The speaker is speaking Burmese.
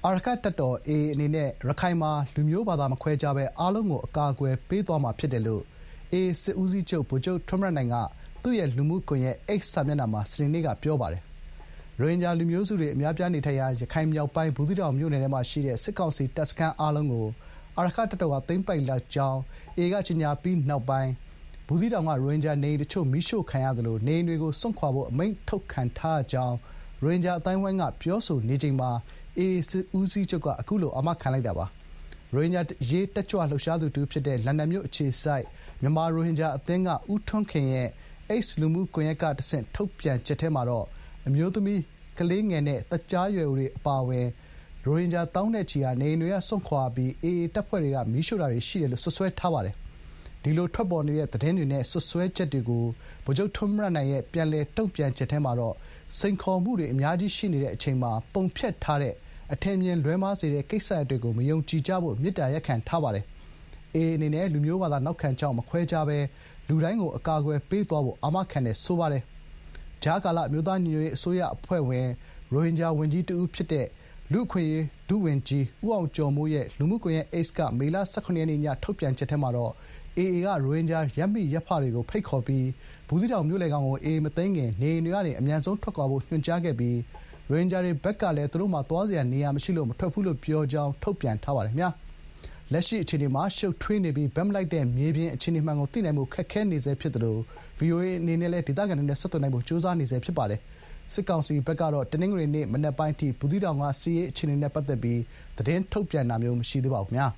အာရက္ခတပ်တော် AA အနေနဲ့ရခိုင်မှာလူမျိုးဘာသာမခွဲခြားဘဲအားလုံးကိုအကာအကွယ်ပေးသွားမှာဖြစ်တယ်လို့ AA စစ်ဦးစီးချုပ်ဗိုလ်ချုပ်ထွန်းမြတ်နိုင်ကသူ့ရဲ့လူမှုကွန်ရက် X စာမျက်နှာမှာစနေနေ့ကပြောပါတယ်။ရိုဟင်ဂျာလူမျိုးစုတွေအများအပြားနေထိုင်ရာရခိုင်မြောက်ပိုင်းဘူးသီးတောင်မြို့နယ်ထဲမှာရှိတဲ့စစ်ကောင်စီတပ်စခန်းအားလုံးကိုအာရက္ခတပ်တော်ကသိမ်းပိုက်လိုက်ကြောင်း AA ကကြေညာပြီးနောက်ပိုင်းဘူးသီးတောင်ကရိုဟင်ဂျာနေအိမ်တချို့မီးရှို့ခံရသလိုနေအိမ်တွေကိုစွန့်ခွာဖို့အမိန့်ထုတ်ခံထားရကြောင်းရိုဟင်ဂျာအသိုင်းအဝိုင်းကပြောဆိုနေချိန်မှာ AA စစ်ဦးစီးချုပ်ကအခုလိုအာမခံလိုက်တာပါ။ရိုဟင်ဂျာအရေးတက်ကြွလှုပ်ရှားသူတဦးဖြစ်တဲ့လန်ဒန်မြို့အခြေစိုက်မြန်မာရိုဟင်ဂျာအသင်းကဦးထွန်းခင်ရဲ့ X လူမှုကွန်ရက်ကတဆင့်ထုတ်ပြန်ချက်ထဲမှာတော့အမျိုးသမီး၊ကလေးငယ်နဲ့သက်ကြီးရွယ်အိုတွေအပါအဝင်ရိုဟင်ဂျာသောင်းနဲ့ချီဟာနေအိမ်တွေကစွန့်ခွာပြီး AA တပ်ဖွဲ့တွေကမီးရှို့တာတွေရှိတယ်လို့စွပ်စွဲထားပါတယ်။ဒီလိုထွက်ပေါ်နေတဲ့သတင်းတွေနဲ့စွပ်စွဲချက်တွေကိုဗိုလ်ချုပ်ထွန်းမြတ်နိုင်ရဲ့ပြန်လည်တုံ့ပြန်ချက်ထဲမှာတော့စိန်ခေါ်မှုတွေအများကြီးရှိနေတဲ့အချိန်မှာပုံဖျက်ထားတဲ့အထင်အမြင်လွဲမှားစေတဲ့ကိစ္စရပ်တွေကိုမယုံကြည်ကြဖို့မေတ္တာရပ်ခံထားပါတယ်။ AA အနေနဲ့လူမျိုးဘာသာနောက်ခံကြောင်းမခွဲခြားဘဲလူတိုင်းကိုအကာအကွယ်ပေးသွားဖို့အာမခံတယ်ဆိုပါတယ်။ကြားကာလအမျိုးသားညီညွတ်ရေးအစိုးရအဖွဲ့ဝင်ရိုဟင်ဂျာဝန်ကြီးတဦးဖြစ်တဲ့လူ့အခွင့်အရေးဒုဝန်ကြီးဦးအောင်ကျော်မိုးရဲ့လူမှုကွန်ရက် X ကမေလ ၁၇ ရက်နေ့ညထုတ်ပြန်ချက်ထဲမှာတော့ AA ကရိုဟင်ဂျာရပ်မိရပ်ဖတွေကိုဖိတ်ခေါ်ပြီးဘူးသီးတောင်မြို့လယ်ခေါင်ကို AA မသိမ်းခင်နေအိမ်တွေကနေအမြန်ဆုံးထွက်ခွာဖို့ညွှန်ကြားခဲ့ပြီးရိုဟင်ဂျာတွေဘက်ကလည်းသူတို့မှာသွားစရာနေရာမရှိလို့မထွက်ဘူးလို့ပြောကြောင်းထုတ်ပြန်ထားပါတယ်။လက်ရှိအခြေအနေမှာရှုပ်ထွေးနေပြီးဘက်မလိုက်တဲ့မြေပြင်အခြေအနေမှန်ကိုသိနိုင်ဖို့ခက်ခဲနေဆဲဖြစ်သလို VOA အနေနဲ့လည်းဒေသခံတွေနဲ့ဆက်သွယ်နိုင်ဖို့ကြိုးစားနေဆဲဖြစ်ပါတယ်။စစ်ကောင်စီဘက်ကတော့တနင်္ဂနွေနေ့မနက်ပိုင်းအထိဘူးသီးတောင်ကစစ်ရေးအခြေအနေနဲ့ပတ်သက်ပြီးသတင်းထုတ်ပြန်တာမျိုးမရှိသေးပါဘူး